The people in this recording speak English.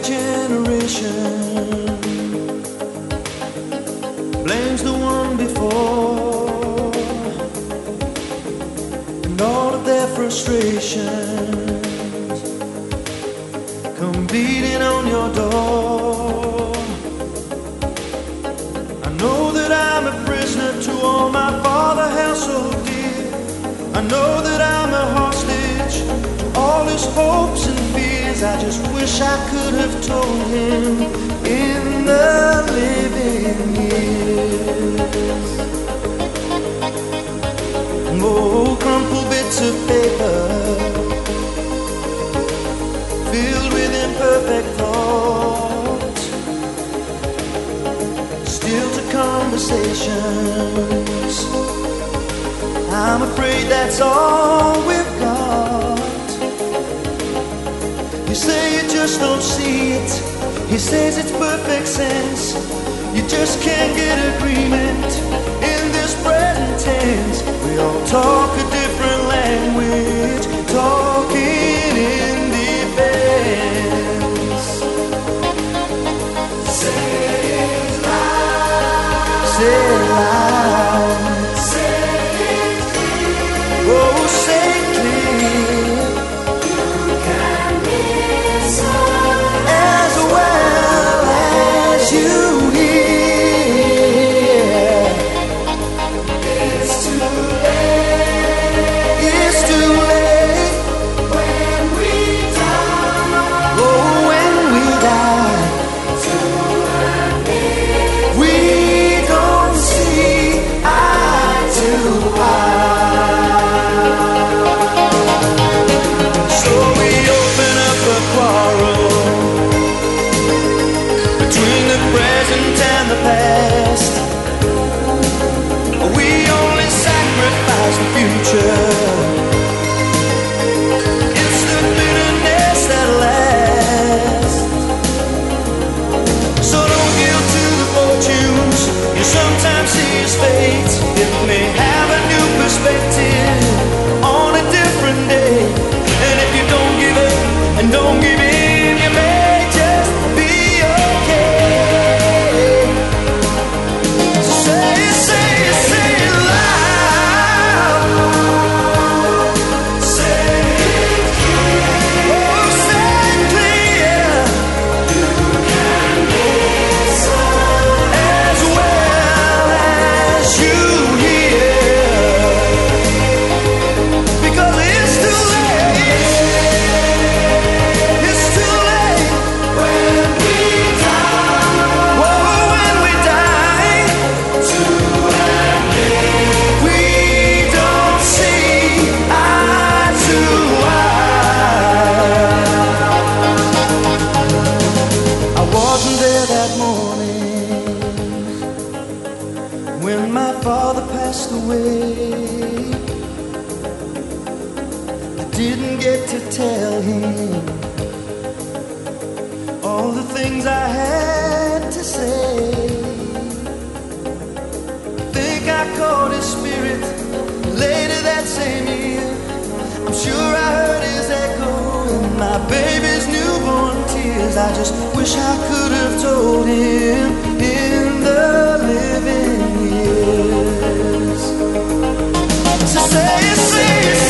generation blames the one before, and all of their frustrations come beating on your door. I know that I'm a prisoner to all my father held so dear. I know that I'm a hostage to all his hopes and fears. I just wish I could have told him in the living years. Oh, crumpled bits of paper filled with imperfect thoughts, still to conversations. I'm afraid that's all we've got. You say you just don't see it. He says it's perfect sense. You just can't get agreement in this present tense. We all talk a different language, talking in defense. Say it loud. Say it loud. Say it clear. Oh, say it clear. You can listen as well as you hear. It's too late. It's too late when we die. Oh, when we die. We don't see eye to eye. So we open up a quarrel between the present and the past. We only sacrifice the future. It's the bitterness that lasts. So don't yield to the fortunes you sometimes see as fate. It may have a new perspective on a different day. And if you don't give up and don't give in, you may just be okay. So say it, say it, say it loud. Say it clear. Oh, say it clear. You can listen as well as you hear. Because it's too late. It's too late when we die. Whoa, when we die. We don't see eye to eye. I wasn't there that morning when my father passed away. I didn't get to tell him all the things I had to say. Think I caught his spirit later that same year. I'm sure I heard his echo in my baby's newborn tears. I just wish I could have told him in the living years. So say it, say it.